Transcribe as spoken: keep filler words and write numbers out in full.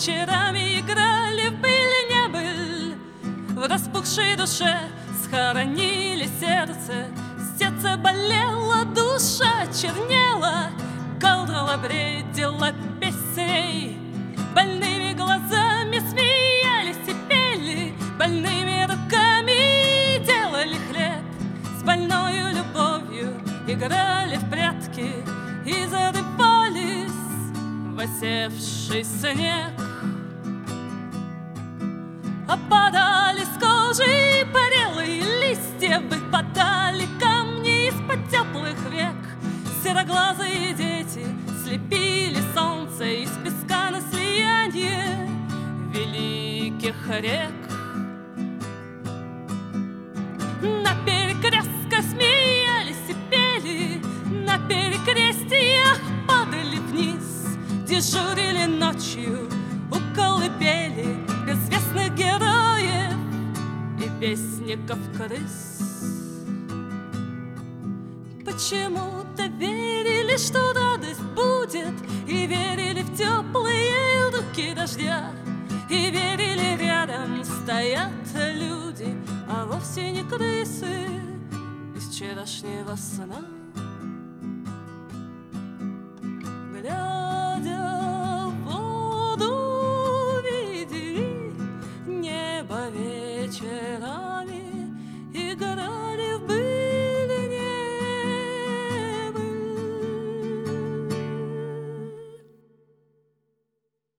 вечерами играли в быль не быль. В распухшей душе схоронили сердце, сердце болело, душа чернела, колдала, бредила песней. Больными глазами смеялись и пели, больными руками делали хлеб. С больною любовью играли в прятки и зарывались в осевший снег. Опадали с кожи парелые листья, выпадали камни из-под теплых век. Сероглазые дети слепили солнце из песка на слияние великих рек. На перекрестках смеялись и пели, на перекрестиях падали вниз, дежурили ночью у колыбели безвестных героев и вестников крыс. Почему-то верили, что радость будет, и верили в теплые руки дождя, и верили, рядом стоят люди, а вовсе не крысы из вчерашнего сна.